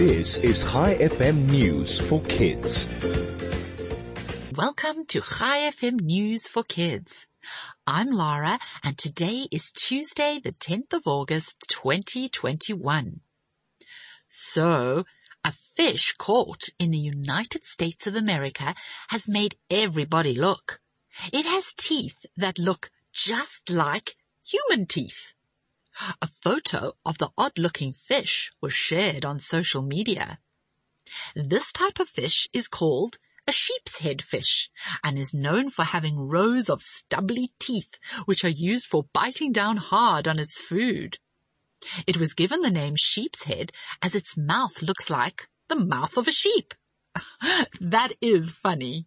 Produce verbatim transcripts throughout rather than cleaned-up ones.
This is Chai F M News for Kids. Welcome to Chai F M News for Kids. I'm Lara, and today is Tuesday, the tenth of August, twenty twenty-one. So, a fish caught in the United States of America has made everybody look. It has teeth that look just like human teeth. A photo of the odd-looking fish was shared on social media. This type of fish is called a sheep's head fish and is known for having rows of stubbly teeth which are used for biting down hard on its food. It was given the name sheep's head as its mouth looks like the mouth of a sheep. That is funny.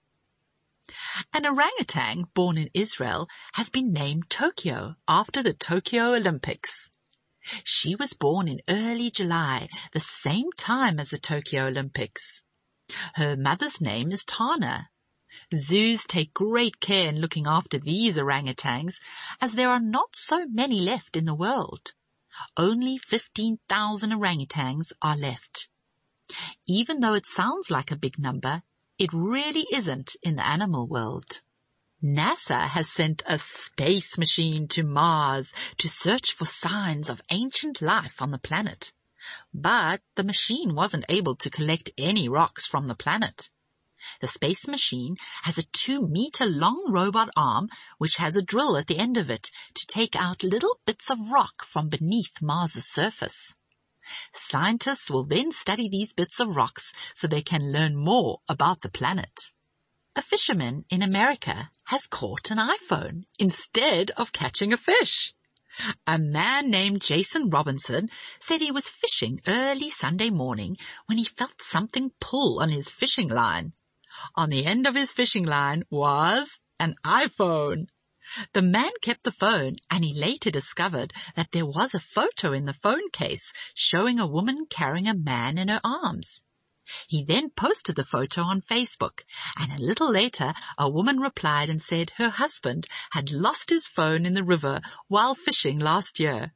An orangutan born in Israel has been named Tokyo after the Tokyo Olympics. She was born in early July, the same time as the Tokyo Olympics. Her mother's name is Tana. Zoos take great care in looking after these orangutans, as there are not so many left in the world. Only fifteen thousand orangutans are left. Even though it sounds like a big number, it really isn't in the animal world. NASA has sent a space machine to Mars to search for signs of ancient life on the planet. But the machine wasn't able to collect any rocks from the planet. The space machine has a two-meter-long robot arm which has a drill at the end of it to take out little bits of rock from beneath Mars's surface. Scientists will then study these bits of rocks so they can learn more about the planet. A fisherman in America has caught an iPhone instead of catching a fish. A man named Jason Robinson said he was fishing early Sunday morning when he felt something pull on his fishing line. On the end of his fishing line was an iPhone. The man kept the phone, and he later discovered that there was a photo in the phone case showing a woman carrying a man in her arms. He then posted the photo on Facebook, and a little later a woman replied and said her husband had lost his phone in the river while fishing last year.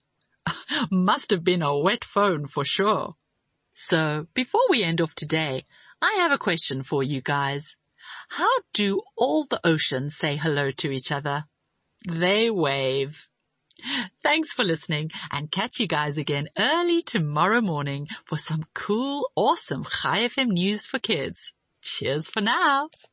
Must have been a wet phone for sure. So, before we end off today, I have a question for you guys. How do all the oceans say hello to each other? They wave. Thanks for listening, and catch you guys again early tomorrow morning for some cool, awesome Chai F M news for kids. Cheers for now.